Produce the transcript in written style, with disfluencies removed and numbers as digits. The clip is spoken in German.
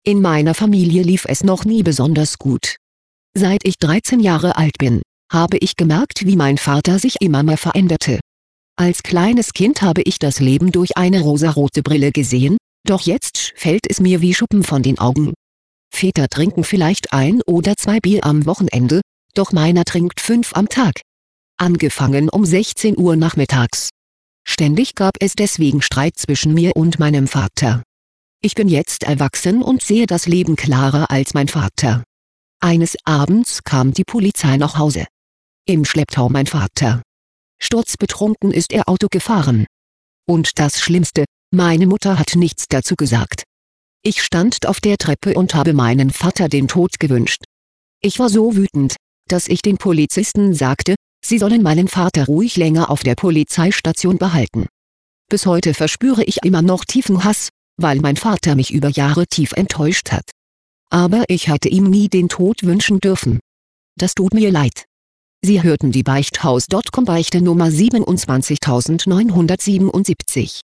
In meiner Familie lief es noch nie besonders gut. Seit ich 13 Jahre alt bin, habe ich gemerkt, wie mein Vater sich immer mehr veränderte. Als kleines Kind habe ich das Leben durch eine rosarote Brille gesehen, doch jetzt fällt es mir wie Schuppen von den Augen. Väter trinken vielleicht 1 oder 2 Bier am Wochenende, doch meiner trinkt 5 am Tag. Angefangen um 16 Uhr nachmittags. Ständig gab es deswegen Streit zwischen mir und meinem Vater. Ich bin jetzt erwachsen und sehe das Leben klarer als mein Vater. Eines Abends kam die Polizei nach Hause. Im Schlepptau mein Vater. Sturzbetrunken ist er Auto gefahren. Und das Schlimmste, meine Mutter hat nichts dazu gesagt. Ich stand auf der Treppe und habe meinen Vater den Tod gewünscht. Ich war so wütend, dass ich den Polizisten sagte, sie sollen meinen Vater ruhig länger auf der Polizeistation behalten. Bis heute verspüre ich immer noch tiefen Hass, weil mein Vater mich über Jahre tief enttäuscht hat. Aber ich hätte ihm nie den Tod wünschen dürfen. Das tut mir leid. Sie hörten die Beichthaus.com Beichte Nummer 27977.